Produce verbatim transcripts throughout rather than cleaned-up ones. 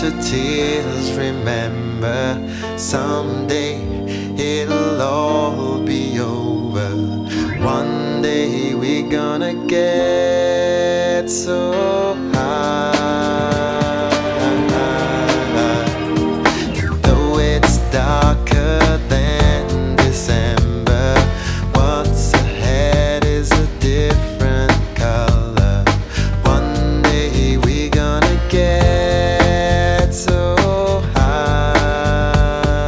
to tears. Remember, someday it'll all be over. One day we're gonna get so high. Though it's darker than December, what's ahead is a different color. One day we're gonna get so high.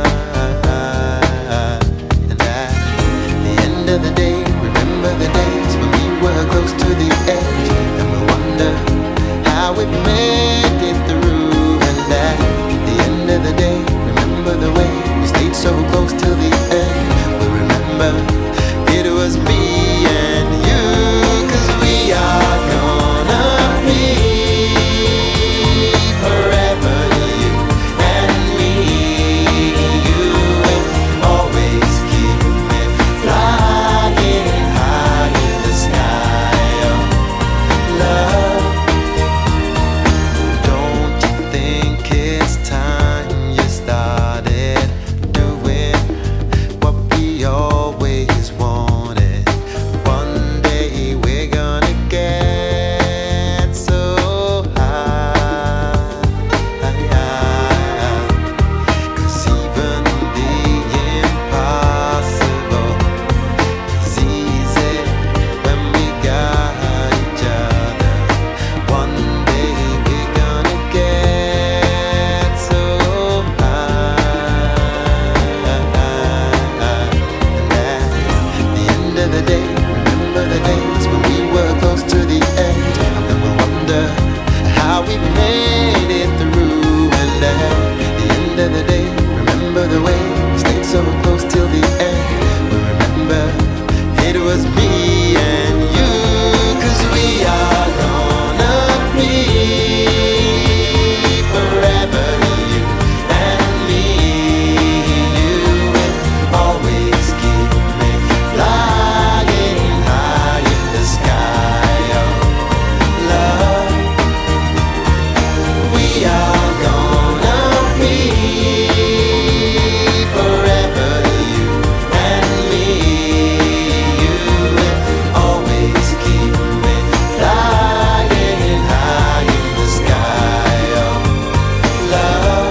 And at the end of the day, remember the days when we were close to the edge, and we'll wonder how we made it through. And at the end of the day, remember the way we stayed so close till the end. We'll remember it was me and you, 'cause we are gonna be forever, you and me. You will always keep me flying high in the sky of love. Don't you think it's time you started doing what we always wanted? One day we're gonna get so high. 'Cause even the impossible is easy when we got each other. One day we're gonna get so high. And at the end of the day, remember the days when we were close to the edge, and then we'll wonder how we made it through. And at the end of the day, remember the way we stayed so close till the end. We remember it was me and you, 'cause we are gonna be forever, you and me. You will always keep me flying high in the sky of love. We are gonna be forever, you and me. You will always keep me flying high in the sky of love.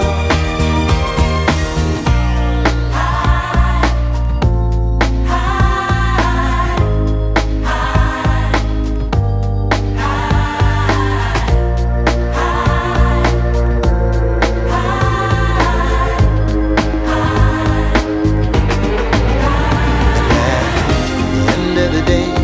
At the end of the day,